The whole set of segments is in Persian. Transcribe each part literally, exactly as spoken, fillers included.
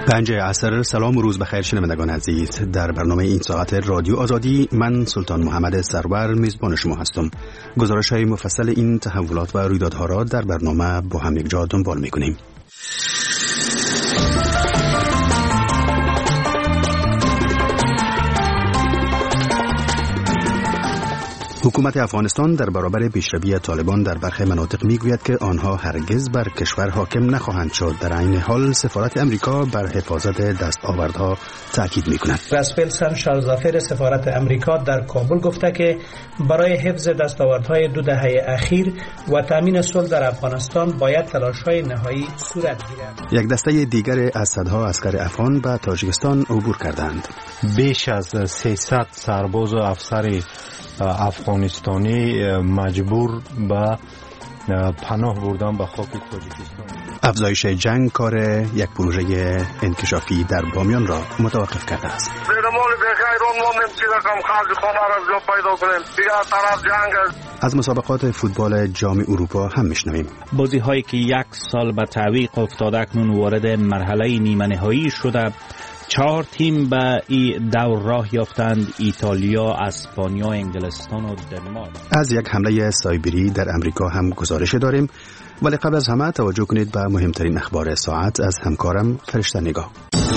پنج عصر. سلام و روز بخیر شنوندگان عزیز. در برنامه این ساعت رادیو آزادی من سلطان محمد سرور میزبان شما هستم. گزارش های مفصل این تحولات و رویدادها را در برنامه با هم یکجا دنبال میکنیم. حکومت افغانستان در برابر پیشروی طالبان در برخی مناطق میگوید که آنها هرگز بر کشور حاکم نخواهند شد. در عین حال سفارت امریکا بر حفاظت دستاوردها تاکید میکند. رس ویلسون شالزافر سفارت امریکا در کابل گفته که برای حفظ دستاوردهای دو دهه اخیر و تامین صلح در افغانستان باید تلاش‌های نهایی صورت گیرد. یک دسته دیگر از صدها عسکر افغان به تاجیکستان عبور کردند. بیش از سیصد سرباز و افسر افغانستانی مجبور به پناه بردن به خاک تاجیکستان. افزایش جنگ کار یک پروژه انکشافی در بامیان را متوقف کرده است. از مسابقات فوتبال جام اروپا هم میشنویم. بازی هایی که یک سال به تعویق افتاده اکنون وارد مرحله نیمه نهایی شده. چهار تیم به این دور راه یافتند: ایتالیا، اسپانیا، انگلستان و دنمارک. از یک حمله سایبری در امریکا هم گزارش داریم، ولی قبل از همه توجه کنید به مهمترین اخبار ساعت از همکارم فرشته نگاه.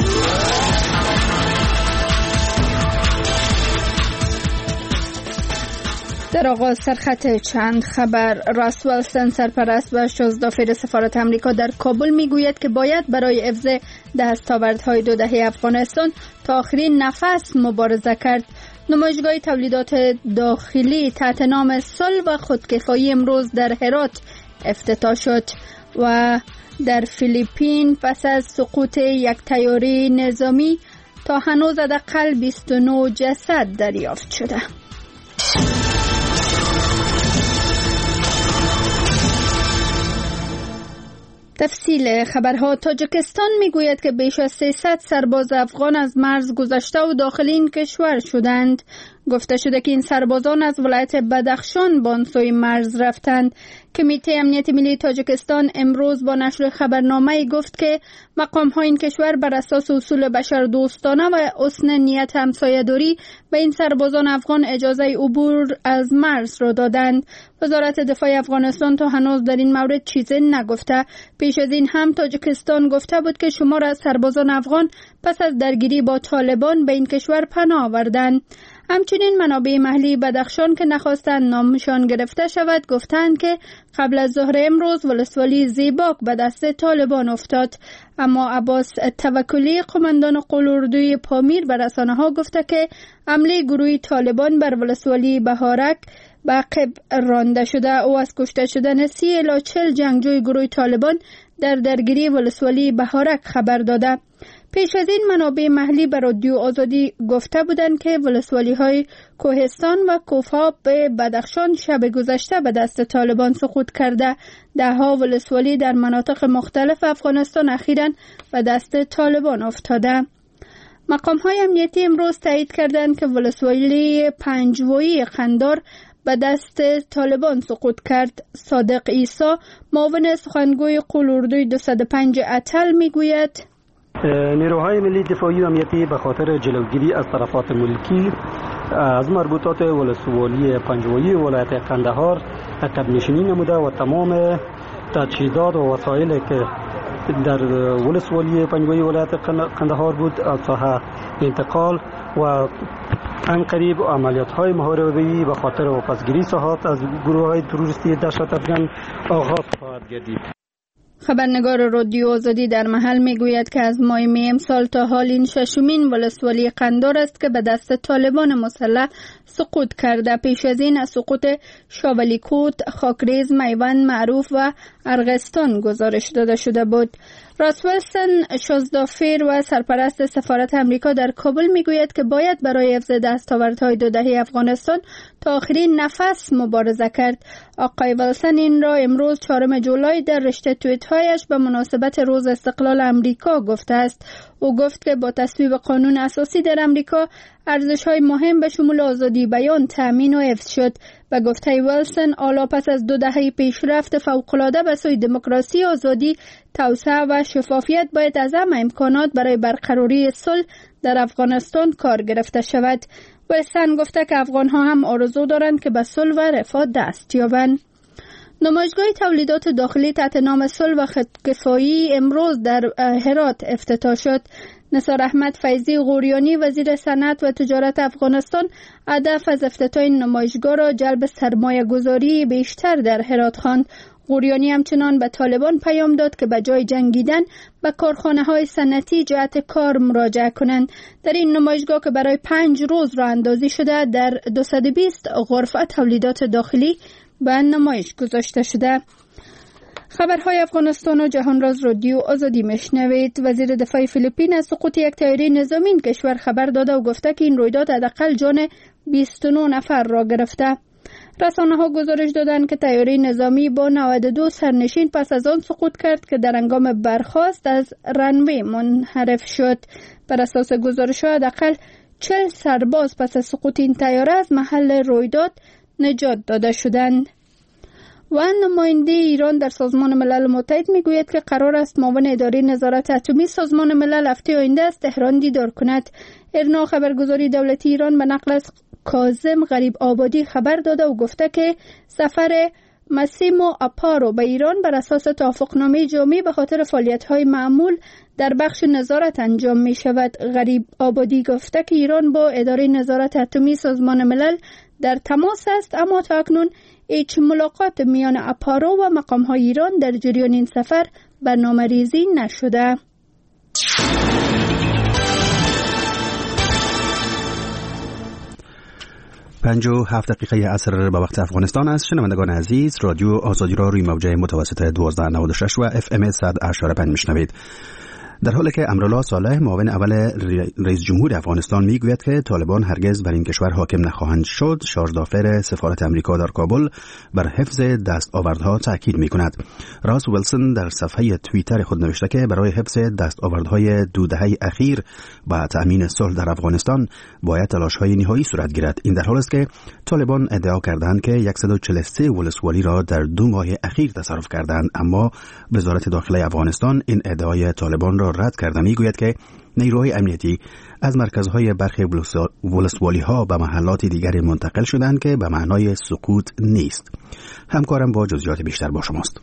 در آغاز سرخط چند خبر. رس ویلسون سرپرست و شالزافر سفارت امریکا در کابل میگوید که باید برای حفظ دستاوردهای دو دهه افغانستان تا آخرین نفس مبارزه کرد. نمایشگاه تولیدات داخلی تحت نام صلح و خودکفایی امروز در هرات افتتاح شد و در فیلیپین پس از سقوط یک طیاره نظامی تا هنوز حداقل بیست و نه جسد دریافت شده. تفصیل خبرها. تاجیکستان میگوید که بیش از سیصد سرباز افغان از مرز گذشته و داخل این کشور شدند. گفته شده که این سربازان از ولایت بدخشان به آن سوی مرز رفتند. کمیته امنیت ملی تاجیکستان امروز با نشر خبرنامه گفت که مقام‌ها این کشور بر اساس اصول بشردوستانه و حسن نیت همسایه‌داری به این سربازان افغان اجازه عبور از مرز را دادند. وزارت دفاع افغانستان تا هنوز در این مورد چیزی نگفته. پیش از این هم تاجیکستان گفته بود که شمار از سربازان افغان پس از درگیری با طالبان به این کشور پناه آوردند. همچنین منابع محلی بدخشان که نخواستند نامشان گرفته شود گفتند که قبل از ظهر امروز ولسوالی زیباک به دست طالبان افتاد. اما عباس توکلی قماندان قلوردوی پامیر به رسانه‌ها گفته که حمله گروهی طالبان بر ولسوالی بهارک به عقب رانده شده. او از کشته شدن سی الی چهل جنگجوی گروه طالبان در درگیری ولسوالی بهارک خبر داده. پیش از این منابع محلی به رادیو آزادی گفته بودند که ولسوالی های کوهستان و کوفها به بدخشان شب گذشته به دست طالبان سقوط کرده. ده ها ولسوالی در مناطق مختلف افغانستان اخیراً به دست طالبان افتاده. مقام های امنیتی امروز تایید کردند که ولسوالی پنجوایی قندار به دست طالبان سقوط کرد. صادق عیسی معاون سخنگوی قلوردوی دویست و پنج اتل میگوید نیروهای ملی دفاعی و امنیتی به خاطر جلوگیری از تلفات ملکی از مربوطات ولسوالی پنجوایی ولایت قندهار عقب نشینی نموده و تمام تجهیزات و وسایلی که در ولسوالی پنجوایی ولایت قندهار بود از ساحه انتقال و ان قریب عملیات‌های محاربه‌ای به خاطر واپسگیری ساحات از گروه‌های تروریستی دهشت افکن آغاز خواهد گردید. خبرنگار رادیو آزادی در محل میگوید که از ماه می امسال تا حال این ششمین ولسوالی قندار است که به دست طالبان مسلح سقوط کرده. پیش از این از سقوط شاولیکوت، خاکریز، میوند معروف و ارغستان گزارش داده شده بود. رس ویلسون شالزافر و سرپرست سفارت امریکا در کابل میگوید که باید برای حفظ دستاوردهای دو دهه افغانستان تا آخرین نفس مبارزه کرد. آقای ویلسون این را امروز چهارم جولای در رشته توییت‌هایش به مناسبت روز استقلال امریکا گفته است. او گفت که با تصویب قانون اساسی در امریکا ارزش‌های مهم به شمول آزادی بیان تأمین و حفظ شد. به گفته ویلسون، حالا پس از دو دهه پیشرفت فوق‌العاده به سوی دموکراسی، آزادی، توسعه و شفافیت باید از همه امکانات برای برقراری صلح در افغانستان کار گرفته شود. ویلسون گفته که افغان‌ها هم آرزو دارند که به صلح و رفاه دست یابند. نمایشگاه تولیدات داخلی تحت نام صلح و خودکفایی امروز در هرات افتتاح شد. نثار احمد فیضی غوریانی، وزیر صنعت و تجارت افغانستان، هدف از افتتاح این نمایشگاه را جلب سرمایه گذاری بیشتر در هرات خواند. غوریانی همچنان به طالبان پیام داد که به جای جنگیدن به کارخانه های صنعتی جهت کار مراجعه کنند. در این نمایشگاه که برای پنج روز راه اندازی شده، در دویست و بیست غرفه تولیدات داخلی به نمایش گذاشته شده. خبرهای افغانستان و جهان راز رادیو آزادی میشنوید. وزیر دفاع فیلیپین از سقوط یک طیاره نظامی این کشور خبر داده و گفته که این رویداد حداقل جان بیست و نه نفر را گرفته. رسانه ها گزارش دادند که طیاره نظامی با نود و دو سرنشین پس از آن سقوط کرد که در هنگام برخاست از رنوی منحرف شد. بر اساس گزارش ها حداقل چهل سرباز پس از سقوط این طیاره از محل رویداد نجات داده شدند. و نماینده ایران در سازمان ملل متحد میگوید که قرار است معاون اداره نظارت اتمی سازمان ملل هفته آینده از تهران دیدار کند. ارنا خبرگزاری دولتی ایران به نقل از کاظم غریب آبادی خبر داده و گفته که سفر مسیمو اپارو به ایران بر اساس توافقنامه جامع به خاطر فعالیت‌های معمول در بخش نظارت انجام می شود. غریب آبادی گفته که ایران با اداره نظارت اتمی سازمان ملل در تماس است، اما تا اکنون هیچ ملاقات میان اپارو و مقام‌های ایران در جریان این سفر برنامه‌ریزی نشده. پنج و هفت دقیقه عصر به وقت افغانستان است. شنوندگان عزیز، رادیو آزادی را روی موجه متوسط دوازده نود و شش و اف ام صد و هشت و پنج میشنوید. در حالی که امرالله صالح معاون اول رئیس جمهور افغانستان میگوید که طالبان هرگز بر این کشور حاکم نخواهند شد، شارژ دافر سفارت امریکا در کابل بر حفظ دستاوردها تاکید میکند. راس ویلسون در صفحه توییتر خود نوشته که برای حفظ دستاوردهای دو دهه اخیر و تأمین صلح در افغانستان باید تلاش‌های نهایی صورت گیرد. این در حالی است که طالبان ادعا کردند که صد و چهل و سه ولسوالی را در دو ماه اخیر تصرف کردند، اما وزارت داخله افغانستان این ادعای طالبان را رد کرده. میگوید که نیروهای امنیتی از مرکزهای برخی ولسوالی ها به محلات دیگر منتقل شدند که به معنای سقوط نیست. همکارم با جزئیات بیشتر با شماست.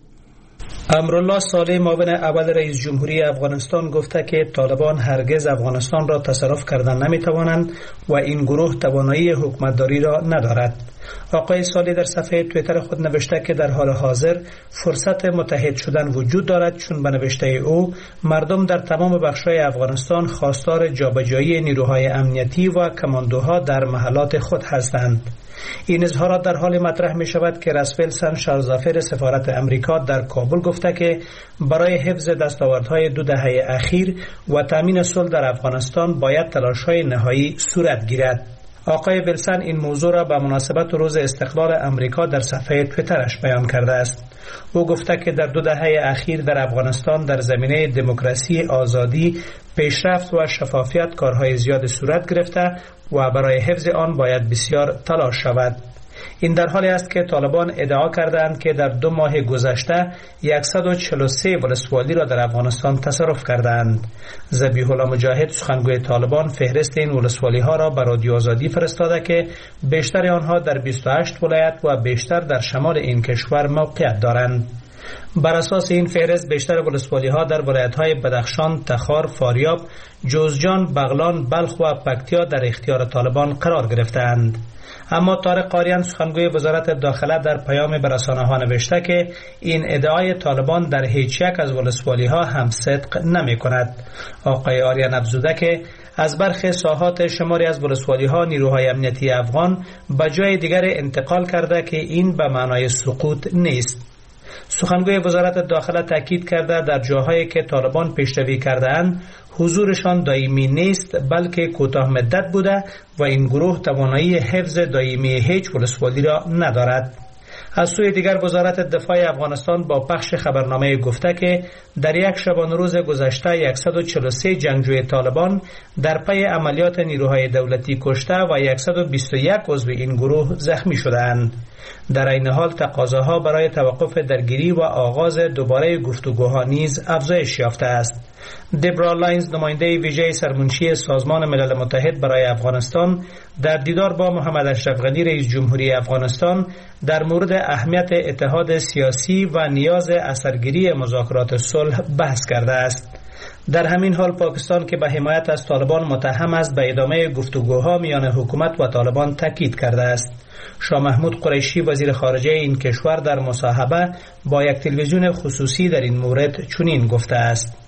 امرالله صالح معاون اول رئیس جمهوری افغانستان گفته که طالبان هرگز افغانستان را تصرف کردن نمیتوانند و این گروه توانایی حکومتداری را ندارد. آقای صالح در صفحه توییتر خود نوشته که در حال حاضر فرصت متحد شدن وجود دارد، چون به نوشته او مردم در تمام بخش‌های افغانستان خواستار جابجایی نیروهای امنیتی و کماندوها در محلات خود هستند. این اظهارات در حال مطرح می شود که راس ویلسون شارژدافر سفارت امریکا در کابل گفته که برای حفظ دستاوردهای دو دهه اخیر و تامین صلح در افغانستان باید تلاش‌های نهایی صورت گیرد. آقای ویلسون این موضوع را به مناسبت روز استقلال امریکا در صفحه توییترش بیان کرده است. او گفته که در دو دهه اخیر در افغانستان در زمینه دموکراسی، آزادی، پیشرفت و شفافیت کارهای زیاد صورت گرفته و برای حفظ آن باید بسیار تلاش شود. این در حالی است که طالبان ادعا کردند که در دو ماه گذشته صد و چهل و سه ولسوالی را در افغانستان تصرف کردند. ذبیح الله مجاهد سخنگوی طالبان فهرست این ولسوالی ها را به رادیو آزادی فرستاده که بیشتر آنها در بیست و هشت ولایت و بیشتر در شمال این کشور موقعیت دارند. بر اساس این فهرست بیشتر ولسوالی ها در ولایت های بدخشان، تخار، فاریاب، جوزجان، بغلان، بلخ و پکتیا در اختیار طالبان قرار گرفتند. اما طارق قاریان سخنگوی وزارت داخله در پیام به رسانه‌ها نوشته که این ادعای طالبان در هیچ یک از ولسوالی ها هم صدق نمی کند. آقای آریان افزوده که از برخی ساحات شماری از ولسوالی ها نیروهای امنیتی افغان به جای دیگر انتقال کرده که این به معنای سقوط نیست. سخنگوی وزارت داخله تاکید کرده در جاهایی که طالبان پیشروی کرده‌اند حضورشان دائمی نیست بلکه کوتاه مدت بوده و این گروه توانایی حفظ دائمی هیچ ولسوالی را ندارد. از سوی دیگر وزارت دفاع افغانستان با پخش خبرنامه گفته که در یک شبانه روز گذشته صد و چهل و سه جنگجوی طالبان در پی عملیات نیروهای دولتی کشته و صد و بیست و یک عضو این گروه زخمی شدند. در این حال تقاضاها برای توقف درگیری و آغاز دوباره گفتگوها نیز افزایش یافته است. دبرا لاینز، نماینده ویژه سرمنشی سازمان ملل متحد برای افغانستان، در دیدار با محمد اشرف غنی رئیس جمهوری افغانستان در مورد اهمیت اتحاد سیاسی و نیاز اثرگیری مذاکرات صلح بحث کرده است. در همین حال پاکستان که به حمایت از طالبان متهم است به ادامه گفتگوها میان حکومت و طالبان تاکید کرده است. شاه محمود قریشی وزیر خارجه این کشور در مصاحبه با یک تلویزیون خصوصی در این مورد چنین گفته است: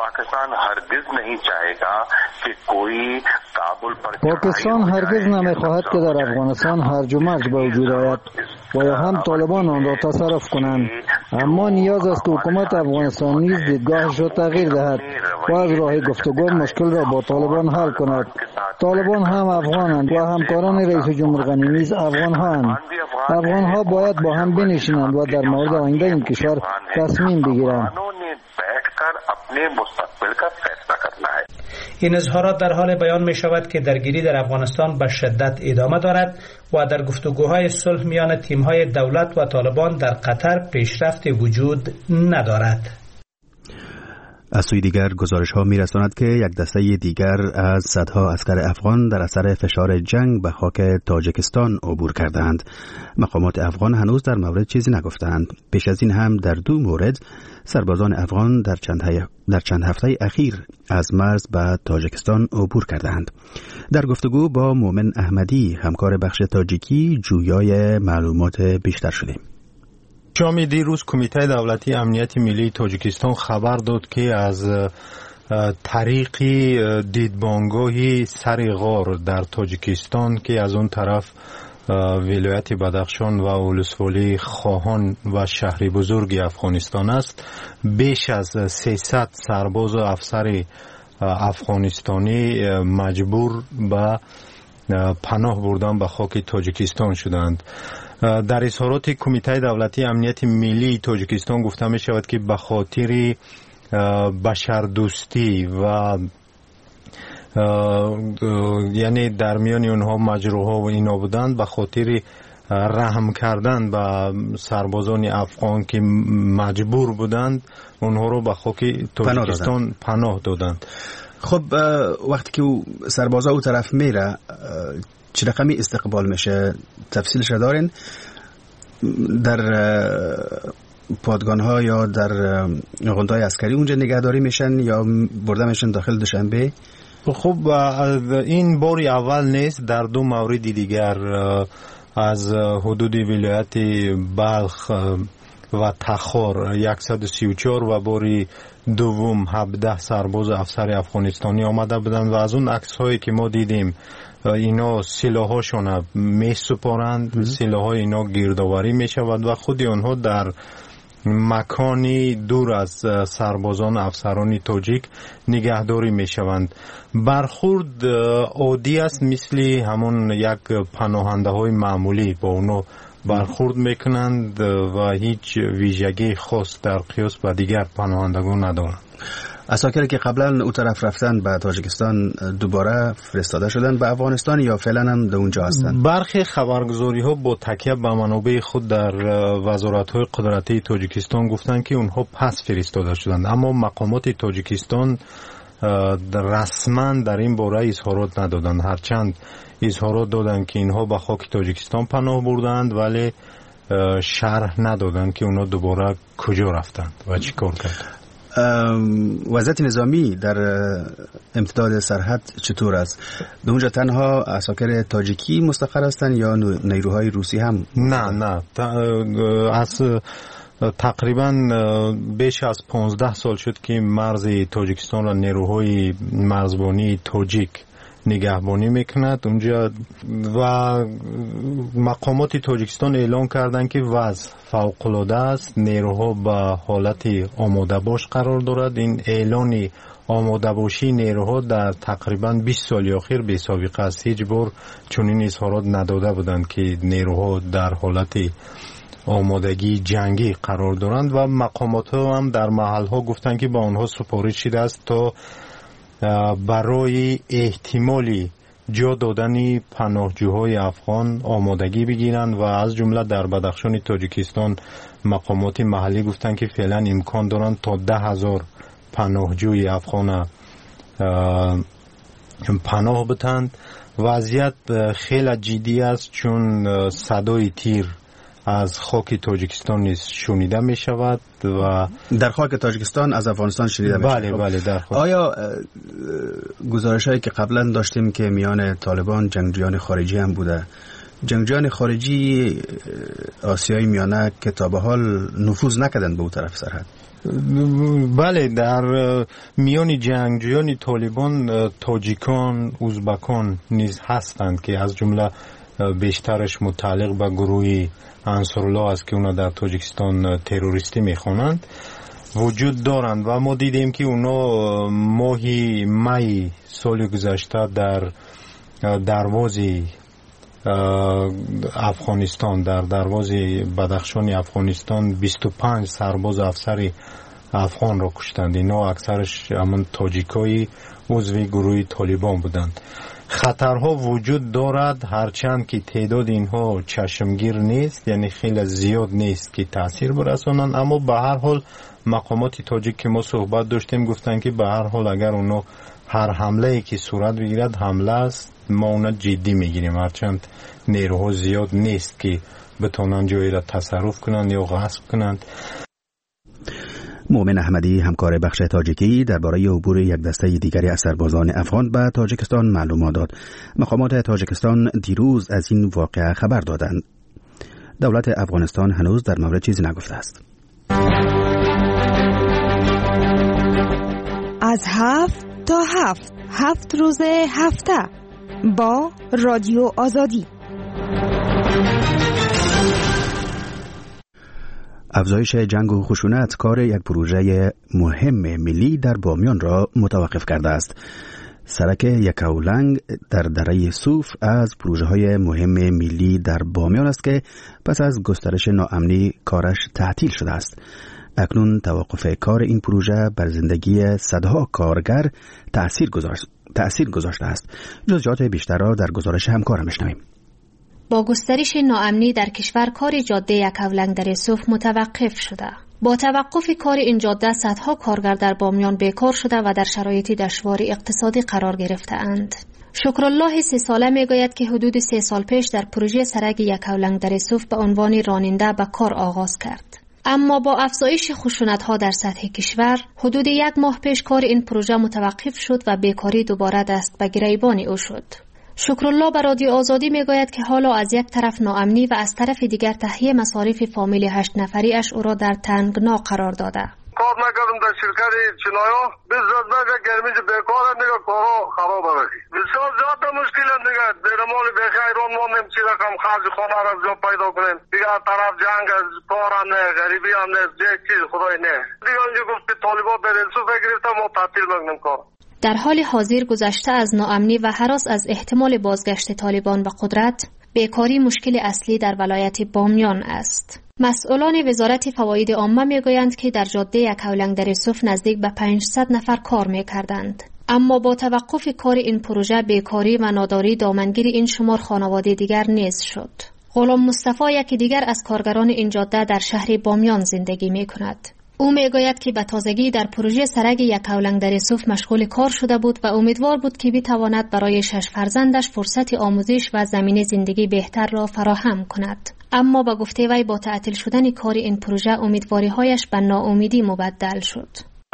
پاکستان هرگز نمیخواهد که در افغانستان هرج و مرج به وجود آید و یا هم طالبان آن را تصرف کنند، اما نیاز است که حکومت افغانستان نیز دیدگاهش را تغییر دهد و از راه گفتگو مشکل را با طالبان حل کند. طالبان هم افغانند و همکاران رئیس جمهور غنی نیز افغان هاند. افغان ها باید با هم بنشینند و در مورد آینده این کشور تصمیم بگیرند. این اظهارات در حال بیان می شود که درگیری در افغانستان به شدت ادامه دارد و در گفتگوهای صلح میان تیم‌های دولت و طالبان در قطر پیشرفت وجود ندارد. از سوی دیگر گزارش ها می رساند که یک دسته دیگر از صدها عسکر افغان در اثر فشار جنگ به خاک تاجیکستان عبور کردند. مقامات افغان هنوز در مورد چیزی نگفتند. پیش از این هم در دو مورد سربازان افغان در چند, در چند هفته اخیر از مرز به تاجیکستان عبور کردند. در گفتگو با مومن احمدی، همکار بخش تاجیکی، جویای معلومات بیشتر شدیم. شام دیروز کمیته دولتی امنیت ملی تاجیکستان خبر داد که از طریق دیدبانگاهی سر غار در تاجیکستان که از اون طرف ولایت بدخشان و ولسوالی خواهان و شهر بزرگ افغانستان است، بیش از سیصد سرباز و افسر افغانستانی مجبور به پناه بردن به خاک تاجیکستان شدند. در اظهارات کمیته دولتی امنیت ملی تاجیکستان گفته می شود که به خاطر بشردوستی و یعنی در میان اونها مجروحا و اینا بودند، به خاطر رحم کردن به سربازان افغان که مجبور بودند اونها رو به خاک تاجیکستان پناه دادند. خب وقتی که سربازا او طرف میره چه رقمی استقبال میشه؟ تفصیلش دارین؟ در پادگان‌ها یا در غندهای عسکری اونجا نگهداری میشن یا برده میشن داخل دوشنبه؟ خب این باری اول نیست، در دو مورد دیگر از حدود ولایت بلخ و تخار صد و سی و چهار و باری دوم هفده سرباز افسر افغانستانی آمده بودند و از اون عکس هایی که ما دیدیم اینا سلاحاشون می سپارند، سلاحای اینا گردآوری می شود و خود آنها در مکانی دور از سربازان افسران تاجیک نگهداری می شوند. برخورد عادی است، مثل همون یک پناهنده های معمولی با اونها برخورد میکنند و هیچ ویژگی خاص در قیاس با دیگر پناهندگان ندارند. عساکری که قبلا او طرف رفتن به تاجیکستان دوباره فرستاده شدن به افغانستان یا فعلا هم در اونجا هستند؟ برخی خبرگزاری ها با تکیه به منابع خود در وزارت های قدرتی تاجیکستان گفتند که اونها پس فرستاده شدند، اما مقامات تاجیکستان رسما در این باره اظهارات ندادند، هرچند اظهارات دادند که اینها به خاک تاجیکستان پناه بردند ولی شرح ندادند که اونها دوباره کجا رفتند و چی کار کردند. وضعیت نظامی در امتداد سرحد چطور است؟ در اونجا تنها عساکر تاجیکی مستقر هستند یا نیروهای روسی هم؟ نه نه از تقریبا بیش از پانزده سال شد که مرز تاجیکستان را نیروهای مرزبانی تاجیک نگهبانی میکند اونجا. و مقامات تاجیکستان اعلام کردند که وضع فوق العاده است، نیروها به حالت آماده باش قرار دارد. این اعلان آماده باشی نیروها در تقریبا بیست سال اخیر بی سابقه است. هیچ بار چنین اظهارات نداده بودند که نیروها در حالت آمادگی جنگی قرار دارند. و مقامات ها هم در محل ها گفتند که با آنها سپارش شده است تا برای احتمالی جا دادن پناهجوهای افغان آمادگی بگیرند. و از جمله در بدخشان تاجیکستان مقامات محلی گفتند که فعلا امکان دارند تا ده هزار پناهجوی افغان پناه بتند. وضعیت خیلی جدی است چون صدای تیر از خاک تاجیکستان نیز شنیده می شود و در خاک تاجیکستان از افغانستان شنیده می شود. بله بله در خاک. آیا گزارش هایی که قبلا داشتیم که میان طالبان جنگجویان خارجی هم بوده، جنگجویان خارجی آسیای میانه که تا به حال نفوذ نکردند به اون طرف سرحد؟ بله، در میان جنگجویان طالبان تاجیکان، ازبکان نیز هستند که از جمله بیشترش متعلق به گروه انصارالله است که اونا در تاجیکستان تروریستی میخوانند وجود دارند. و ما دیدیم که اونا ماهی می سال گذشته در دروازه افغانستان، در دروازه بدخشان افغانستان بیست و پنج سرباز افسر افغان را کشتند. اینا اکثرش همون تاجیکای عضو گروه طالبان بودند. خطرها وجود دارد، هرچند که تعداد اینها چشمگیر نیست، یعنی خیلی زیاد نیست که تاثیر برسانند. اما به هر حال مقامات تاجیک که ما صحبت داشتیم گفتن که به هر حال اگر اونا هر حمله ای که صورت بگیرد حمله است، ما اونا جدی میگیریم، هرچند نیروها زیاد نیست که بتونن جایی را تصرف کنند یا غصب کنند. مومن احمدی، همکار بخش تاجیکی، درباره عبور یک دسته دیگری از سربازان افغان به تاجیکستان معلومات داد. مقامات تاجیکستان دیروز از این واقعه خبر دادند. دولت افغانستان هنوز در مورد چیزی نگفته است. از هفت تا هفت هفت روز هفته با رادیو آزادی. افزایش جنگ و خشونت کار یک پروژه مهم ملی در بامیان را متوقف کرده است. سرک یکاولنگ در دره سوف از پروژه های مهم ملی در بامیان است که پس از گسترش ناامنی کارش تعطیل شده است. اکنون توقف کار این پروژه بر زندگی صدها کارگر تأثیر گذاشت تأثیر گذاشته است. جزئیات بیشتر را در گزارش همکارم میشنویم. با گسترش ناامنی در کشور کار جاده یکاولنگ در سوف متوقف شده. با توقف کار این جاده صدها کارگر در بامیان بیکار شده و در شرایط دشوار اقتصادی قرار گرفته‌اند. شکرالله سی ساله میگوید که حدود سه سال پیش در پروژه سرک یکاولنگ در سوف به عنوان راننده به کار آغاز کرد. اما با افزایش خشونت‌ها در سطح کشور حدود یک ماه پیش کار این پروژه متوقف شد و بیکاری دوباره دست به گریبان او شد. شکرالله به رادیو آزادی میگوید که حالا از یک طرف ناامنی و از طرف دیگر تهیه مصارف فامیل هشت نفری اش او را در تنگنا قرار داده. کار نکردم در شرکت چنایا بزرگ نگه گرمیج بیکار نگه کارا خراب رسی بسیار زیاد مشکل نگه درمال بخیرون مانیم چی رقم خرج خانه را جا پیدا کنیم دیگه طرف جنگ از کار هم نه غریبی هم نه یک چیز خدای نه دیگه اونجا گفت طالبا برنسو بگرفتم و تعطیل بگنم کار. در حال حاضر گذشته از ناامنی و هراس از احتمال بازگشت طالبان به قدرت، بیکاری مشکل اصلی در ولایت بامیان است. مسئولان وزارت فواید عامه میگویند که در جاده یکاولنگ در سوف نزدیک به پانصد نفر کار میکردند. اما با توقف کار این پروژه بیکاری و ناداری دامنگیر این شمار خانواده دیگر نیز شد. غلام مصطفی یکی دیگر از کارگران این جاده در شهر بامیان زندگی میکند. او میگوید که به تازگی در پروژه سرک یکاولنگ در سوف مشغول کار شده بود و امیدوار بود که بتواند برای شش فرزندش فرصت آموزش و زمینه زندگی بهتر را فراهم کند. اما با گفته وی با تعطیل شدن کار این پروژه امیدواری‌هایش به ناامیدی مبدل شد. خود ما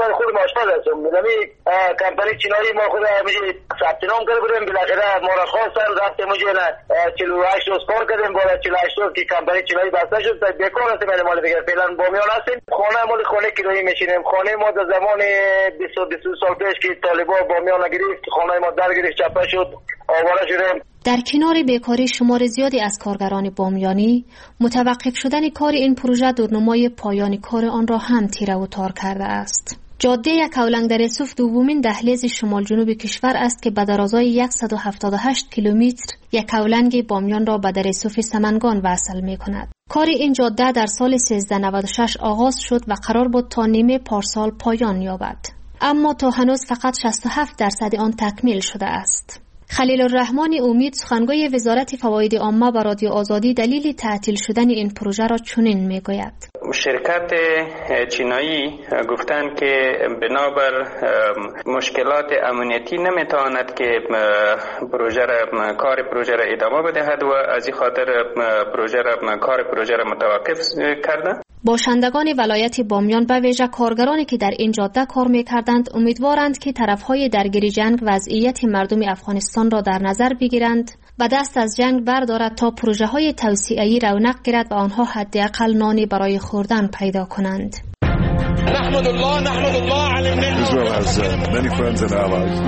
آشپز هستم. میدونی کمپانی چینایی ما خود میشه ثبت نام کرده بودیم، بالاخره ما را خواستن رفتیم اونجا نه چهل و هشت روز کار کردیم، بالا چهل و هشت روز که کمپانی چینایی بسته شد بیکار هستیم. من مال دیگه فعلا بامیان هستیم. خانه مال خانه کرایی میشینیم. خانه ما در زمان بیست و بیست سال پیش که طالبان بامیان گرفت، خانه ما در گرفت، چپه شد، آواره شدیم. در کنار بیکاری شمار زیادی از کارگران بامیانی، متوقف شدن کار این پروژه دورنمای پایان کار آن را هم تیره و تار کرده است. جاده کولنگ در یوسف دومین دهلیز شمال جنوب کشور است که به درازای صد و هفتاد و هشت کیلومتر یک کولنگ بامیان را به در یوسف سمنگان وصل می کند. کار این جاده در سال سیزده نود و شش آغاز شد و قرار بود تا نیمه پارسال پایان یابد. اما تا هنوز فقط شصت و هفت درصد آن تکمیل شده است. خلیل الرحمن امید، سخنگوی وزارت فواید عامه به رادیو آزادی، دلیل تعطیل شدن این پروژه را چنین میگوید: شرکت چینایی گفتند که بنابر مشکلات امنیتی نمیتواند که پروژه را کار پروژه را ادامه بدهد و از این خاطر پروژه را کار پروژه را متوقف کرده. باشندگان ولایت بامیان به ویژه کارگرانی که در این جاده کار می‌کردند امیدوارند که طرف‌های درگیر جنگ وضعیت مردم افغانستان را در نظر بگیرند و دست از جنگ بردارد تا پروژه‌های توسعه‌ای رونق گیرد و آنها حداقل نانی برای خوردن پیدا کنند. نحمد الله نحمد الله على النعمة. Israel has uh, many friends and allies.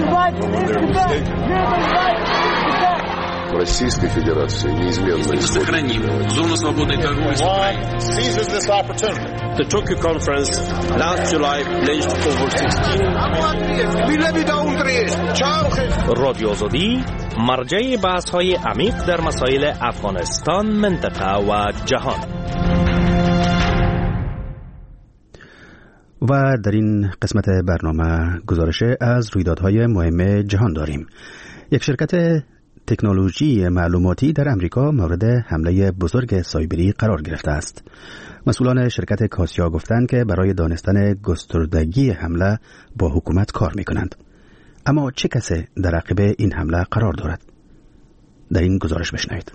Российской Федерации неизменно сохраним зону свободной торговли. Seizes this opportunity. The Tokyo conference last July pledged over sixteen. رادیو آزادی مرجع بحث‌های عمیق در مسائل افغانستان، منطقه و جهان. و در این قسمت برنامه گزارش از رویدادهای مهم جهان داریم. یک شرکت تکنولوژی معلوماتی در امریکا مورد حمله بزرگ سایبری قرار گرفته است. مسئولان شرکت کاسیا گفتند که برای دانستن گستردگی حمله با حکومت کار می‌کنند. اما چه کسی در عقب این حمله قرار دارد؟ در این گزارش بشنوید.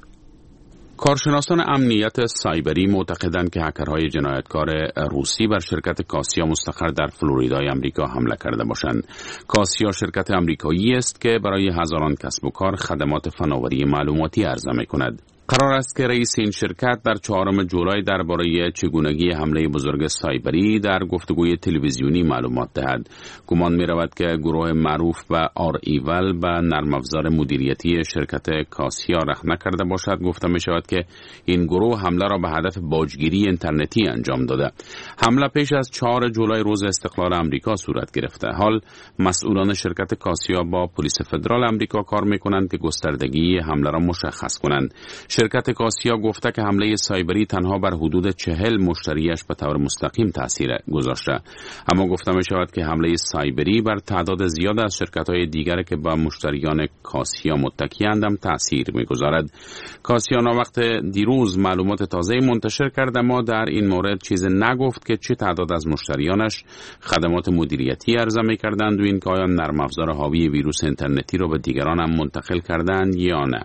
کارشناسان امنیت سایبری معتقدند که هکرهای جنایتکار روسی بر شرکت کاسیا مستقر در فلوریدای امریکا حمله کرده باشند. کاسیا شرکت امریکایی است که برای هزاران کسب و کار خدمات فناوری معلوماتی عرضه می‌کند. قرار است که رئیس این شرکت در چهارم جولای درباره چگونگی حمله بزرگ سایبری در گفتگوی تلویزیونی معلومات دهد. گمان می رود که گروه معروف به آر ایول به نرم افزار مدیریتی شرکت کاسیا رحم نکرده باشد. گفته می شود که این گروه حمله را به هدف باجگیری اینترنتی انجام داده. حمله پیش از چهار جولای روز استقلال امریکا صورت گرفته. حال مسئولان شرکت کاسیا با پلیس فدرال امریکا کار می کنند که گستردگی حمله را مشخص کنند. شرکت کاسیا گفته که حمله سایبری تنها بر حدود چهل مشتریش به طور مستقیم تاثیر گذاشته، اما گفته می شود که حمله سایبری بر تعداد زیاد از شرکت‌های دیگر که به مشتریان کاسیا متکی‌اند هم تاثیر می‌گذارد. کاسیا وقت دیروز معلومات تازه منتشر کرد، اما در این مورد چیز نگفت که چه تعداد از مشتریانش خدمات مدیریتی عرضه می‌کردند و اینکه آیا نرم افزار حاوی ویروس اینترنتی را به دیگران هم منتقل کردند یا نه.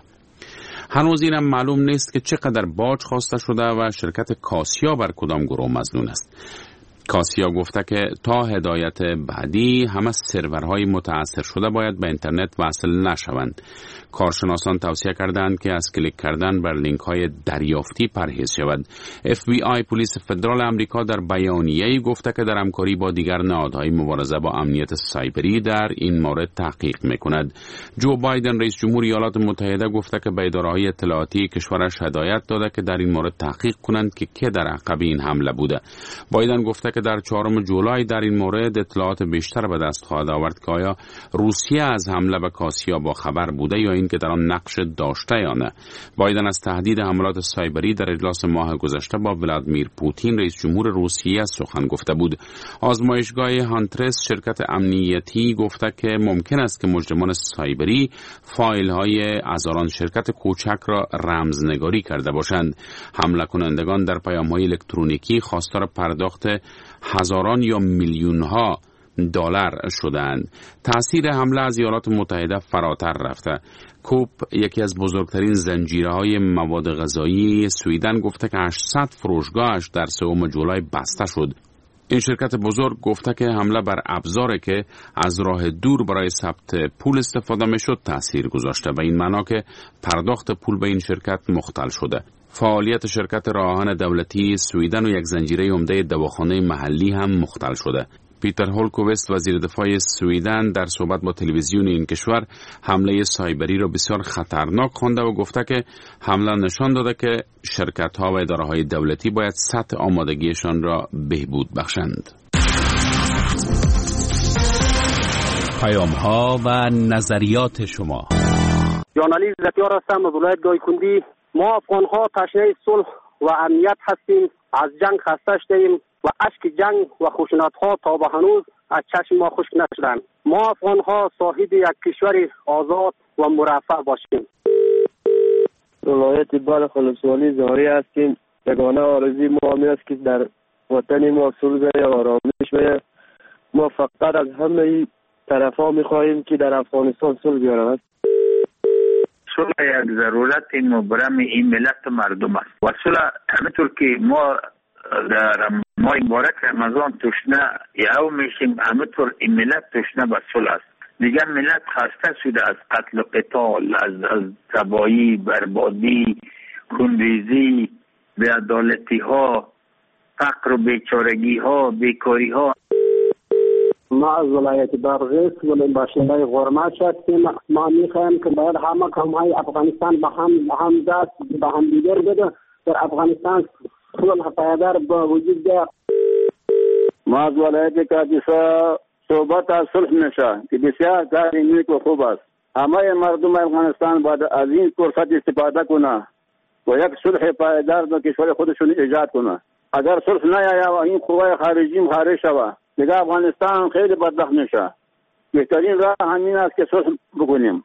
هنوز اینم معلوم نیست که چقدر باج خواسته شده و شرکت کاسیا بر کدام گروه مظنون است. کاسیا گفته که تا هدایت بعدی همه سرورهای متاثر شده باید به اینترنت وصل نشوند. کارشناسان توصیه کردند که از کلیک کردن بر لینک های دریافتی پرهیز شود. اف بی آی پلیس فدرال امریکا در بیانیه‌ای گفته که در همکاری با دیگر نهادهای مبارزه با امنیت سایبری در این مورد تحقیق می‌کند. جو بایدن رئیس جمهور ایالات متحده گفته که به اداره‌های اطلاعاتی کشورش هدایت داده که در این مورد تحقیق کنند که کی در عقب این حمله بوده. بایدن گفته که در چهارم جولای در این مورد اطلاعات بیشتر به دست خواهد آورد که آیا روسیه از حمله به کاسیا با خبر بوده یا اینکه در آن نقش داشته یا نه. بایدن از تهدید حملات سایبری در اجلاس ماه گذشته با ولادیمیر پوتین رئیس جمهور روسیه سخن گفته بود. آزمایشگاه هانترس شرکت امنیتی گفته که ممکن است که مجرمان سایبری فایل های هزاران شرکت کوچک را رمزنگاری کرده باشند. حمله کنندگان در پیام های الکترونیکی خواستار پرداخت هزاران یا میلیون ها دلار شدند. تأثیر حمله از ایالات متحده فراتر رفته. کوپ، یکی از بزرگترین زنجیره‌های مواد غذایی سوئیدن، گفته که هشتصد فروشگاهش در سوم جولای بسته شد. این شرکت بزرگ گفته که حمله بر ابزاری که از راه دور برای ثبت پول استفاده میشد تاثیر گذاشته، به این معنا که پرداخت پول به این شرکت مختل شده. فعالیت شرکت راهان دولتی سویدن و یک زنجیره عمده دواخانه محلی هم مختل شده. پیتر هولکوویست وزیر دفاع سویدن در صحبت با تلویزیون این کشور حمله سایبری را بسیار خطرناک خوانده و گفته که حمله نشان داده که شرکت ها و اداره های دولتی باید سطح آمادگیشان را بهبود بخشند. پیام ها و نظریات شما. جانالیز زکیار هستم از ولایت گایکندی. ما افغان ها تشنه صلح و امنیت هستیم. از جنگ خسته شدیم و اشک جنگ و خشونت ها تا به هنوز از چشم ما خشک نشدند. ما افغان ها صاحب یک کشور آزاد و مرفه باشیم. ولایت بلخ ولسوالی زاری هستیم. یگانه آرزوی ما همین است که در وطن ما صلح و آرامش و ما فقط از همه طرف ها می خواهیم که در افغانستان صلح بیارند. صلح یک ضرورت مبرم این ملت و مردم است و صلح همینطور که ما در ماه مبارک رمضان تشنه یهو میشیم، همینطور این ملت تشنه به صلح است. دیگر ملت خسته شده از قتل و قتال، از از تباهی، بربادی، خونریزی، بی‌عدالتی ها، فقر و بیچارگی ها، بیکاری ها. ما از ولایت بادغیس ولی باشنده غرمت هستیم. ما میخوایم که باید همه قوم‌های افغانستان به هم به هم دست به هم دیگر بده در افغانستان صلح پایدار با وجود بیاد. ما از ولایت کاپیسا صحبت از صلح میشه که بسیار کار نیک و خوب است. همه مردم افغانستان باید از این فرصت استفاده کنه و یک صلح پایدار در کشور خودشون ایجاد کنه. اگر صلح نیاید و این قوای خارجی خارج شود دیگه افغانستان خیلی بدبخت میشه. بهترین راه همین است که صلح بکنیم.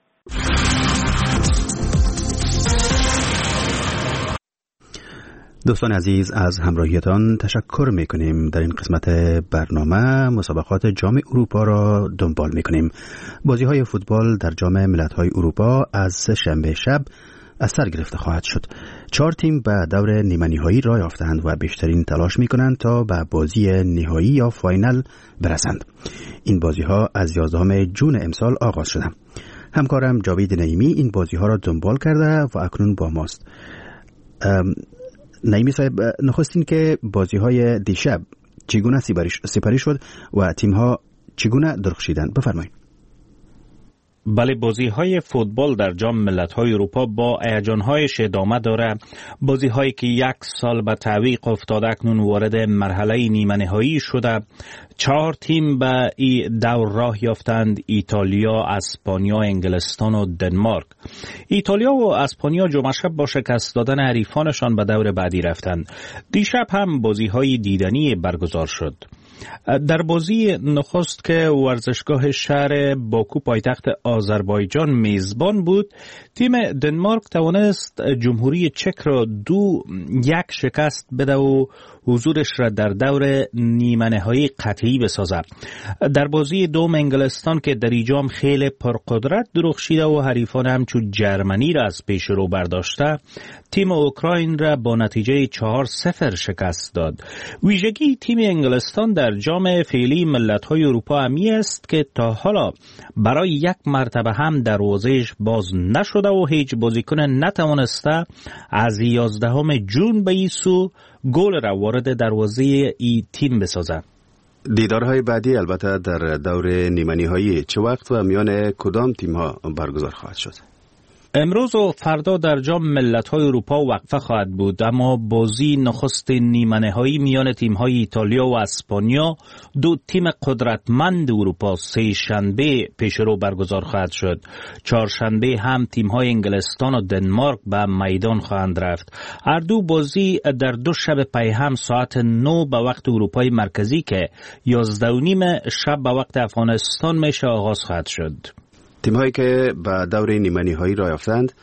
دوستان عزیز از همراهیتان تشکر میکنیم. در این قسمت برنامه مسابقات جام اروپا را دنبال میکنیم. بازی های فوتبال در جام ملت‌های اروپا از سه شنبه شب از سر گرفته خواهد شد. چهار تیم به دور نیمه نهایی راه یافتند و بیشترین تلاش میکنند تا به بازی نهایی یا فاینال برسند. این بازی ها از یازدهم جون امسال آغاز شده. همکارم جاوید نعیمی این بازی ها را دنبال کرده و اکنون با ماست. نعیمی صاحب، نخستین که بازی های دیشب چگونه سپری شد و تیم ها چگونه درخشیدند؟ بفرمایید. بله، بازی های فوتبال در جام ملت های اروپا با هیجان هایش ادامه داره. بازی هایی که یک سال به تعویق افتاده اکنون وارد مرحله نیمه نهایی شده. چهار تیم به این دور راه یافتند: ایتالیا، اسپانیا، انگلستان و دنمارک. ایتالیا و اسپانیا جمعه شب با شکست دادن حریفانشان به دور بعدی رفتند. دیشب هم بازی های دیدنی برگزار شد. در بازی نخست که ورزشگاه شهر باکو پایتخت آذربایجان میزبان بود، تیم دنمارک توانست جمهوری چک را دو یک شکست بده و حضورش را در دور نیمه نهایی قطعی بسازد. در بازی دوم انگلستان که در اینجا خیلی پرقدرت درخشیده و حریفان همچون جرمنی را از پیش رو برداشته، تیم اوکراین را با نتیجه چهار صفر شکست داد. ویژگی تیم انگلستان در جام فعلی ملت‌های اروپا همی است که تا حالا برای یک مرتبه هم دروازه‌اش باز نشده و هیچ بازیکن نتوانسته از یازدهم جون به این سو گل را وارد دروازه ای تیم بسازد. دیدارهای بعدی البته در دور نیمه نهایی چه وقت و میان کدام تیم‌ها برگزار خواهد شد؟ امروز و فردا در جام ملت‌های اروپا وقفه خواهد بود، اما بازی نخست نیمه نهایی میان تیم‌های ایتالیا و اسپانیا، دو تیم قدرتمند اروپا، سه شنبه پیش رو برگزار خواهد شد. چهارشنبه هم تیم‌های انگلستان و دنمارک به میدان خواهند رفت. هر دو بازی در دو شب پیهم ساعت نه به وقت اروپای مرکزی که یازده و نیم شب به وقت افغانستان میشه آغاز خواهد شد. تیم‌هایی که به دور نیمه نهایی راه یافتند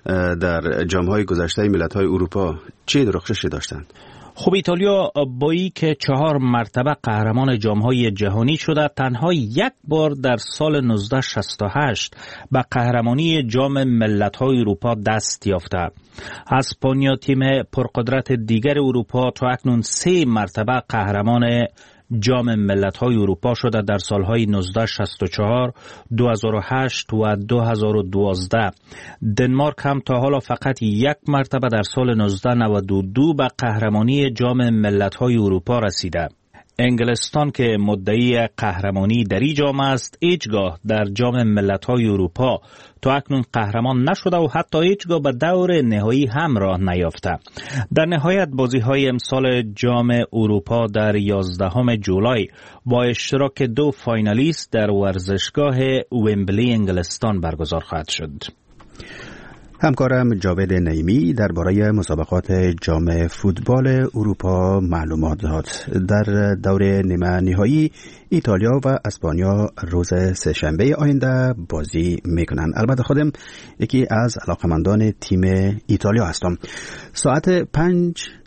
در جام‌های گذشته ملت‌های اروپا چه درخششی داشتند؟ خب ایتالیا با ای که چهار مرتبه قهرمان جام‌های جهانی شده، تنها یک بار در سال نوزده شصت و هشت به قهرمانی جام ملت‌های اروپا دست یافته. اسپانیا تیم پرقدرت دیگر اروپا تا اکنون سه مرتبه قهرمان جام ملت‌های اروپا شده در سالهای نوزده شصت و چهار، دو هزار و هشت و دو هزار و دوازده. دنمارک هم تا حالا فقط یک مرتبه در سال نوزده نود و دو به قهرمانی جام ملت‌های اروپا رسیده. انگلستان که مدعی قهرمانی در این جام است، هیچگاه در جام ملت‌های اروپا تا اکنون قهرمان نشده و حتی هیچگاه به دور نهایی هم راه نیافته. در نهایت بازی‌های امسال جام اروپا در یازدهم جولای با اشتراک دو فاینالیست در ورزشگاه ومبلی انگلستان برگزار خواهد شد. همکارم جاوید نعیمی درباره مسابقات جام فوتبال اروپا معلومات داد. در دور نیمه نهایی ایتالیا و اسپانیا روز سه‌شنبه آینده بازی میکنن. البته خودم یکی از علاقمندان تیم ایتالیا هستم. ساعت پنج